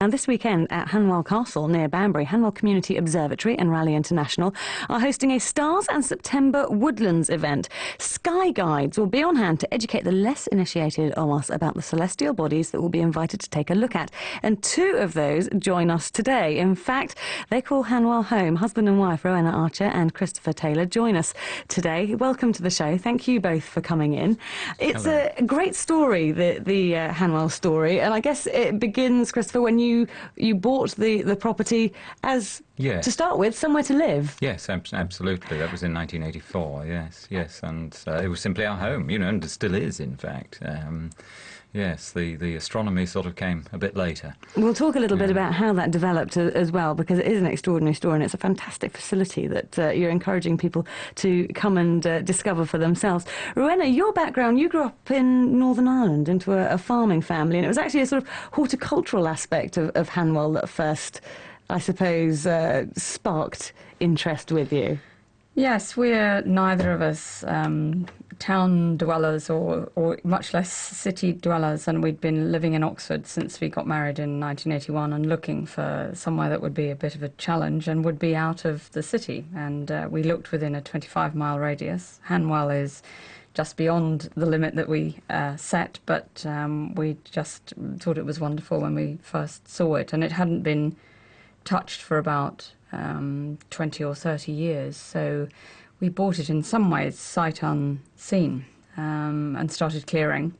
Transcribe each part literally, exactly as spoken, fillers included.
And this weekend at Hanwell Castle near Banbury, Hanwell Community Observatory and Raleigh International are hosting a Stars and September Woodlands event. Sky guides will be on hand to educate the less initiated of us about the celestial bodies that we'll be invited to take a look at. And two of those join us today. In fact, they call Hanwell home. Husband and wife Rowena Archer and Christopher Taylor join us today. Welcome to the show. Thank you both for coming in. It's Hello. a great story, the, the uh, Hanwell story. And I guess it begins, Christopher, when you You, you bought the, the property as, Yes. to start with, somewhere to live. Yes, ab absolutely. That was in nineteen eighty-four, yes, yes. And uh, it was simply our home, you know, and it still is, in fact. Um, yes, the, the astronomy sort of came a bit later. We'll talk a little Yeah. bit about how that developed a, as well, because it is an extraordinary story and it's a fantastic facility that uh, you're encouraging people to come and uh, discover for themselves. Rowena, your background, you grew up in Northern Ireland into a, a farming family, and it was actually a sort of horticultural aspect of, of Hanwell that first, I suppose, uh, sparked interest with you. Yes, we're neither of us um, town dwellers or, or much less city dwellers, and we'd been living in Oxford since we got married in nineteen eighty-one and looking for somewhere that would be a bit of a challenge and would be out of the city. And uh, we looked within a twenty-five mile radius. Hanwell is just beyond the limit that we uh, set, but um, we just thought it was wonderful when we first saw it, and it hadn't been touched for about um, twenty or thirty years, so we bought it in some ways sight unseen, um, and started clearing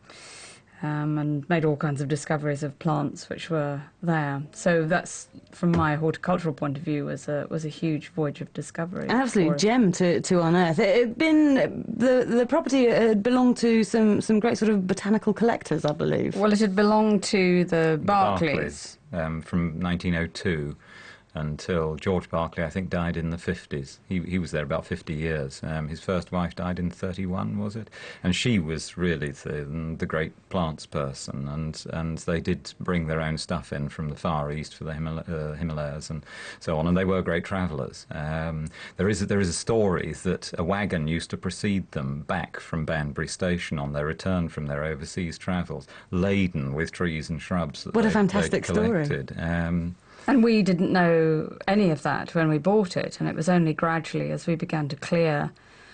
um, and made all kinds of discoveries of plants which were there. So that's, from my horticultural point of view, was a was a huge voyage of discovery. An absolute for us. gem to, to unearth. It had been, the, the property had belonged to some, some great sort of botanical collectors, I believe. Well, it had belonged to the Barclays. Barclays, um, from nineteen oh two until George Berkeley, I think, died in the fifties. He, he was there about fifty years. Um, his first wife died in thirty-one, was it? And she was really the, the great plants person, and, and they did bring their own stuff in from the Far East for the Himal uh, Himalayas and so on, and they were great travellers. Um, there is a, there is a story that a wagon used to precede them back from Banbury Station on their return from their overseas travels, laden with trees and shrubs that What a they, fantastic they'd story. collected. Um, And we didn't know any of that when we bought it, and it was only gradually as we began to clear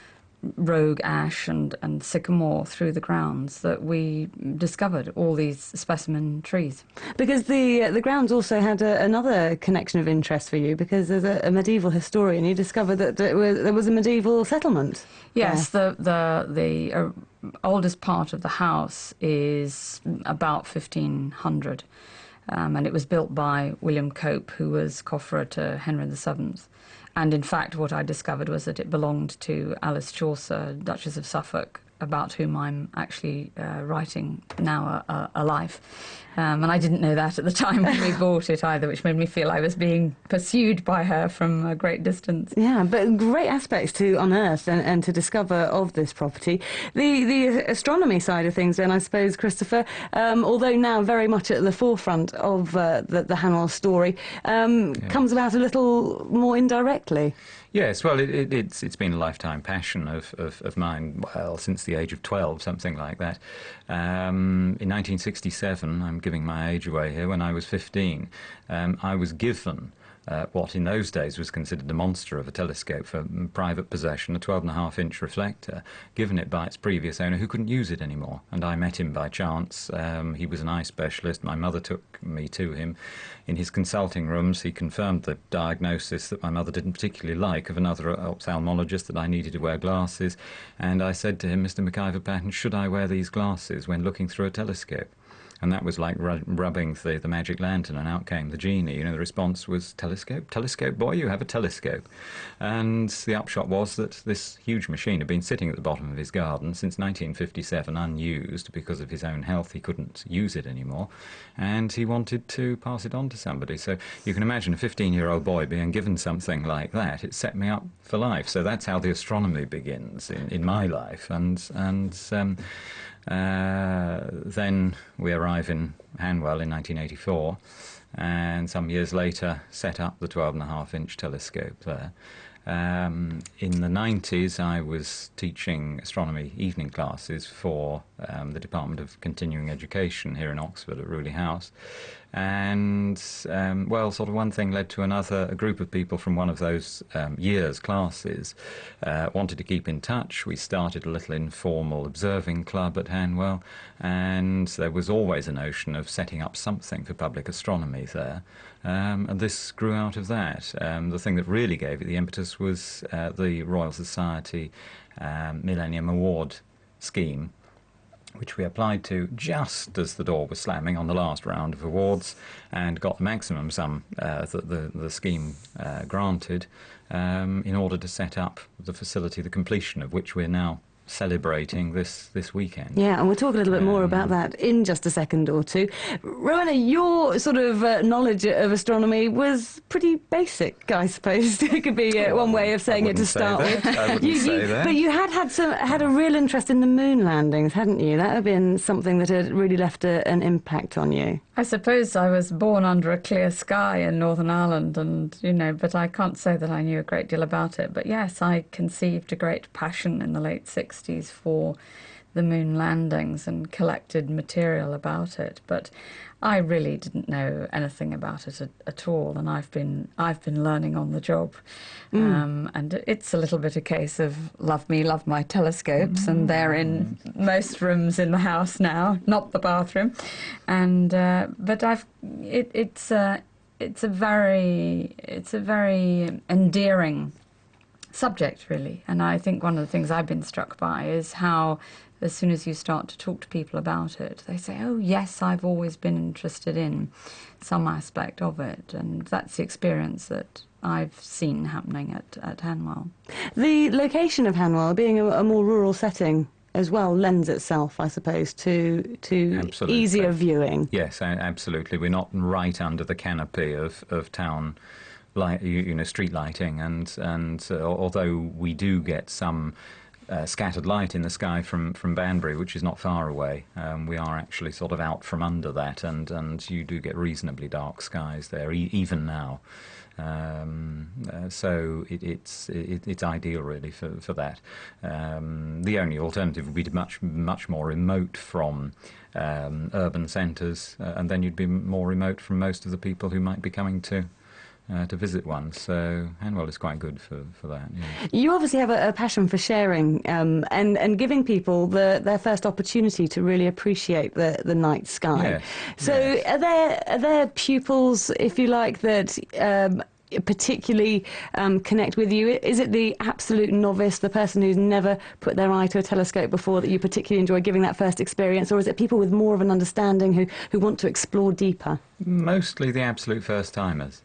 rogue ash and, and sycamore through the grounds that we discovered all these specimen trees. Because the uh, the grounds also had a, another connection of interest for you, because as a, a medieval historian you discovered that it was, there was a medieval settlement. Yes, the the the uh, oldest part of the house is about fifteen hundred. Um, and it was built by William Cope, who was cofferer to Henry the Seventh. And in fact, what I discovered was that it belonged to Alice Chaucer, Duchess of Suffolk, about whom I'm actually uh, writing now a, a, a life. Um, and I didn't know that at the time when we bought it either, which made me feel I was being pursued by her from a great distance. Yeah, but great aspects to unearth and, and to discover of this property. The the astronomy side of things then, I suppose, Christopher, um, although now very much at the forefront of uh, the, the Hanwell story, um, Yeah. comes about a little more indirectly. Yes, well, it, it, it's it's been a lifetime passion of, of, of mine, well, since the age of twelve, something like that. Um, in nineteen sixty-seven, I'm giving my age away here, when I was fifteen, um, I was given Uh, what in those days was considered a monster of a telescope for private possession, a twelve and a half inch reflector, given it by its previous owner who couldn't use it anymore. And I met him by chance. Um, he was an eye specialist. My mother took me to him. In his consulting rooms, he confirmed the diagnosis that my mother didn't particularly like of another ophthalmologist, that I needed to wear glasses. And I said to him, Mister McIver Patten, should I wear these glasses when looking through a telescope? And that was like ru rubbing the, the magic lantern, and out came the genie. You know, the response was, telescope? Telescope, boy, you have a telescope. And the upshot was that this huge machine had been sitting at the bottom of his garden since nineteen fifty-seven, unused. Because of his own health, he couldn't use it anymore. And he wanted to pass it on to somebody. So you can imagine a fifteen-year-old boy being given something like that. It set me up for life. So that's how the astronomy begins in, in my life. And, and um, Uh, then we arrive in Hanwell in nineteen eighty-four, and some years later set up the twelve and a half inch telescope there. Um, in the nineties, I was teaching astronomy evening classes for um, the Department of Continuing Education here in Oxford at Rewley House, And, um, well, sort of one thing led to another. A group of people from one of those um, years' classes uh, wanted to keep in touch. We started a little informal observing club at Hanwell, and there was always a notion of setting up something for public astronomy there. Um, and this grew out of that. Um, the thing that really gave it the impetus was uh, the Royal Society um, Millennium Award scheme, which we applied to just as the door was slamming on the last round of awards, and got the maximum sum uh, that the, the scheme uh, granted um, in order to set up the facility, the completion of which we're now celebrating this this weekend. Yeah, and we'll talk a little bit more Um, about that in just a second or two. Rowena, your sort of uh, knowledge of astronomy was pretty basic, I suppose. It could be uh, one way of saying it to wouldn't say start that. with. I wouldn't You- say you- that. But you had had some had a real interest in the moon landings, hadn't you? That had been something that had really left a, an impact on you. I suppose I was born under a clear sky in Northern Ireland, and, you know, but I can't say that I knew a great deal about it. But yes, I conceived a great passion in the late sixties for the moon landings and collected material about it. But I really didn't know anything about it at, at all, and I've been I've been learning on the job. Mm. Um, and it's a little bit a case of love me, love my telescopes, mm. and they're in most rooms in the house now, not the bathroom. And uh, but I've it, it's a it's a very it's a very endearing subject, really. And I think one of the things I've been struck by is how, as soon as you start to talk to people about it, they say, oh, yes, I've always been interested in some aspect of it. And that's the experience that I've seen happening at, at Hanwell. The location of Hanwell, being a, a more rural setting as well, lends itself, I suppose, to to Absolutely. easier viewing. Yes, a- absolutely. We're not right under the canopy of, of town light, you, you know, street lighting, and and uh, although we do get some uh, scattered light in the sky from, from Banbury, which is not far away, um, we are actually sort of out from under that, and, and you do get reasonably dark skies there, e- even now. Um, uh, so it, it's it, it's ideal, really, for for that. Um, the only alternative would be to much much more remote from um, urban centres, uh, and then you'd be more remote from most of the people who might be coming to uh, to visit one. So Hanwell is quite good for for that. Yeah. You obviously have a, a passion for sharing um, and and giving people the, their first opportunity to really appreciate the, the night sky. Yes, So yes. are there are there pupils, if you like, that um, particularly um, connect with you? Is it the absolute novice, the person who's never put their eye to a telescope before, that you particularly enjoy giving that first experience, or is it people with more of an understanding who, who want to explore deeper? Mostly the absolute first timers.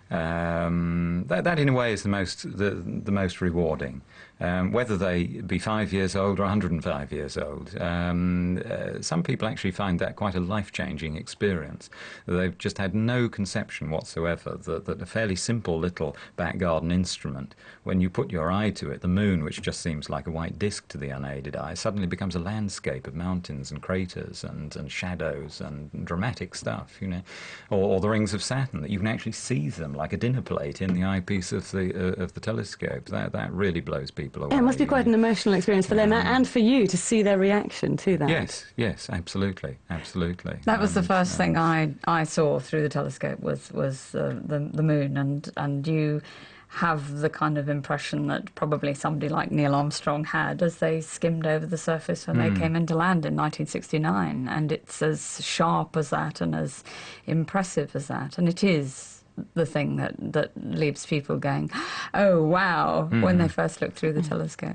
Um, that, that in a way is the most the, the most rewarding. Um, whether they be five years old or one hundred and five years old, um, uh, some people actually find that quite a life-changing experience. They've just had no conception whatsoever that, that a fairly simple little back garden instrument, when you put your eye to it, the moon, which just seems like a white disk to the unaided eye, suddenly becomes a landscape of mountains and craters and, and shadows and dramatic stuff, you know, or, or the rings of Saturn, that you can actually see them like a dinner plate in the eyepiece of the uh, of the telescope. That that really blows people away. Yeah, it must be quite an emotional experience for them a- and for you to see their reaction to that. Yes, yes, absolutely, absolutely. That was the And, first uh, thing I, I saw through the telescope was was uh, the the moon, and and you have the kind of impression that probably somebody like Neil Armstrong had as they skimmed over the surface when Mm. they came into land in nineteen sixty-nine, and it's as sharp as that and as impressive as that, and it is the thing that, that leaves people going, oh, wow, when they first look through the telescope.